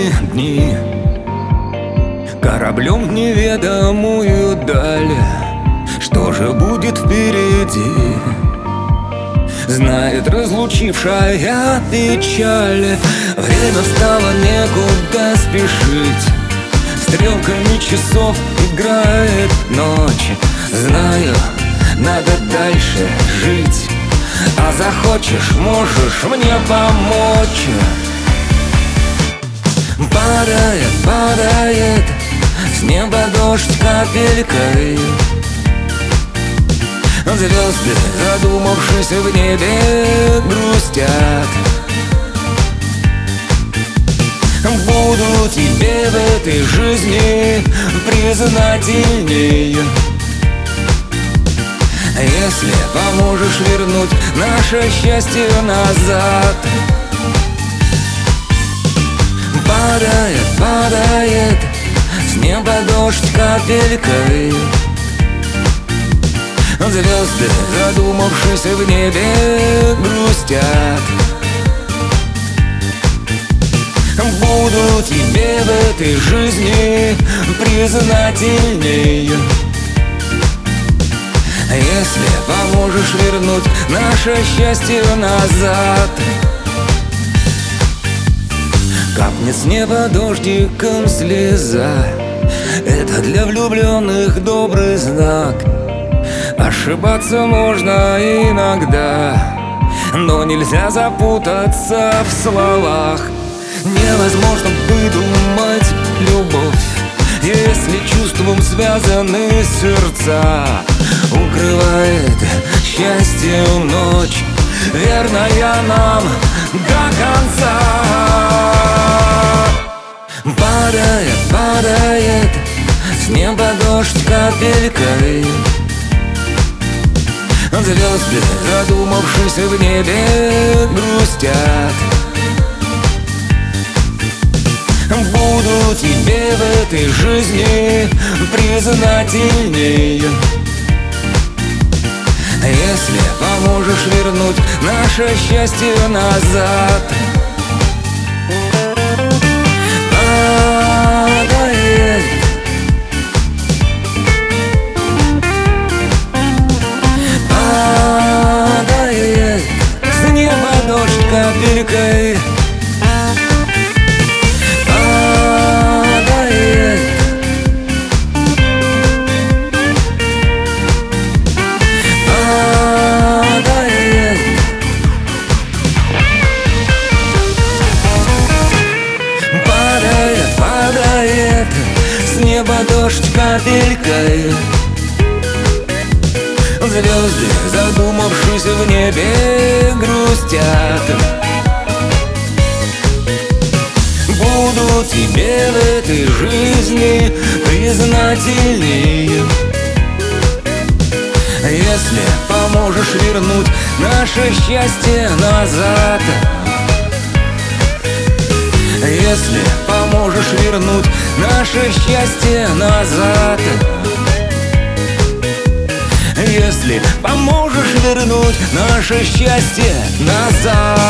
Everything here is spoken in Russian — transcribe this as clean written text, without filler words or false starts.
одни дни кораблем в неведомую даль. Что же будет впереди, знает разлучившая печаль. Время встало, некуда спешить, стрелками часов играет ночь. Знаю, надо дальше жить, а захочешь, можешь мне помочь. Падает, падает с неба дождь капелькой. Звезды, задумавшись в небе, грустят. Буду тебе в этой жизни признательней, если поможешь вернуть наше счастье назад. Падает, падает с неба дождь капелькой. Звезды, задумавшись в небе, грустят. Буду тебе в этой жизни признательней, если поможешь вернуть наше счастье назад. Капнет с неба дождиком слеза, это для влюбленных добрый знак. Ошибаться можно иногда, но нельзя запутаться в словах. Невозможно выдумать любовь, если чувством связаны сердца. Укрывает счастьем ночь, верная нам до конца. Падает, падает с неба дождь капелькой. Звезды, задумавшись в небе, грустят. Буду тебе в этой жизни признательней, если поможешь вернуть наше счастье назад. Падает, падает с неба дождь капелькой. С неба дождь капелькой. Звезды, задумавшись в небе, грустят. Буду тебе в этой жизни признательней, если поможешь вернуть наше счастье назад. Если поможешь вернуть наше счастье назад. Если поможешь вернуть наше счастье назад.